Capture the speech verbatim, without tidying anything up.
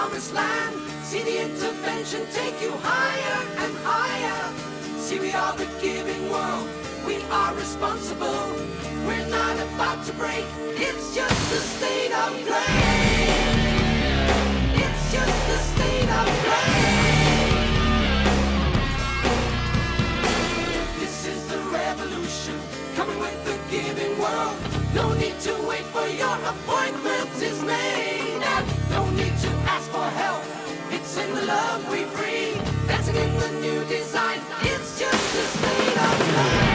promised land. See the intervention take you higher and higher. See, we are the giving world. We are responsible. We're not about to break. It's just a state of play. It's just a state of play. This is the revolution, coming with the giving world. No need to wait for your appointment is made. And no need to ask for help. It's in the love we breathe. Dancing in the new design. It's just a state of play.